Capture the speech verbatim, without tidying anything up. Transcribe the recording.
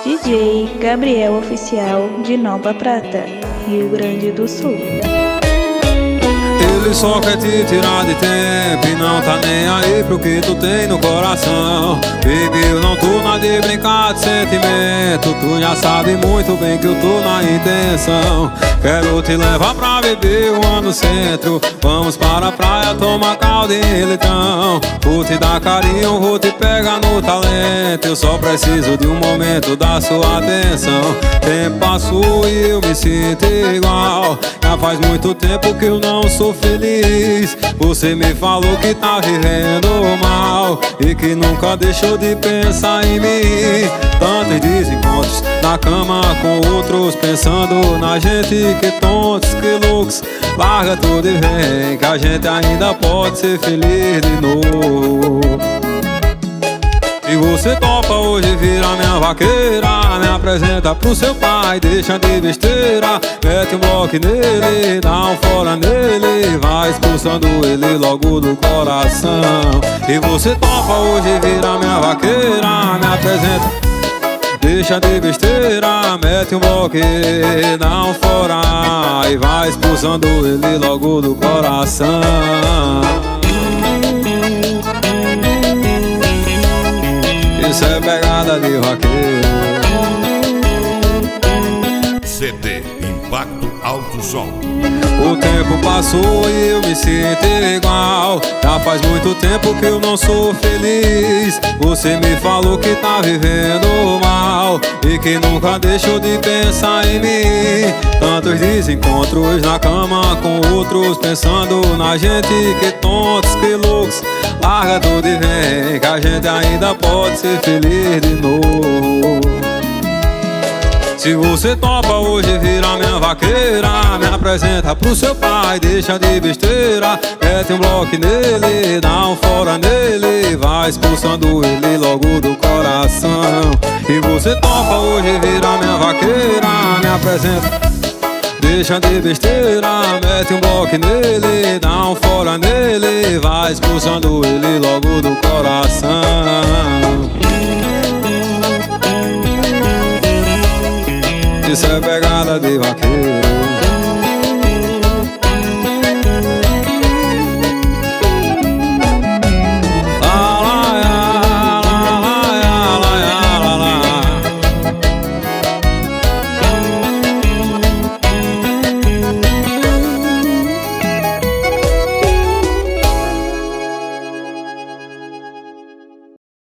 D J Gabriel Oficial de Nova Prata, Rio Grande do Sul. Ele só quer te tirar de tempo e não tá nem aí pro que tu tem no coração. Baby, eu não tô na de brincar de sentimento. Tu já sabe muito bem que eu tô na intenção. Quero te levar pra beber uma no centro. Vamos para a praia, tomar caldo e leitão. Vou te dar carinho, vou te pegar no talento. Eu só preciso de um momento da sua atenção. Tempo passou e eu me sinto igual. Já faz muito tempo que eu não sou feliz. Você me falou que tá vivendo mal e que nunca deixou de pensar em mim. Tantos desencontros na cama com outros, pensando na gente. Que tontos, que loucos. Larga tudo e vem, que a gente ainda pode ser feliz de novo. E você topa hoje virar minha vaqueira. Me apresenta pro seu pai, deixa de besteira. Mete um bloco nele, dá um fora nele. Vai expulsando ele logo do coração. E você topa hoje virar minha vaqueira. Me apresenta, deixa de besteira. Mete um bloco, dá um fora. E vai expulsando ele logo do coração. Isso é pegada de vaqueiro. C D Impacto Alto Som. O tempo passou e eu me sinto igual. Já faz muito tempo que eu não sou feliz. Você me falou que tá vivendo mal e que nunca deixou de pensar em mim. Tantos desencontros na cama com outros, pensando na gente. Que tontos, que loucos. Larga tudo e vem, que a gente ainda pode ser feliz de novo. Se você topa hoje virar minha vaqueira. Me apresenta pro seu pai, deixa de besteira. Mete um bloco nele, dá um fora nele. Vai expulsando ele logo do coração. E você topa hoje virar minha vaqueira. Me apresenta, deixa de besteira. Mete um bloco nele, dá um fora nele. Vai expulsando ele logo do coração. Isso é pegada de vaqueiro.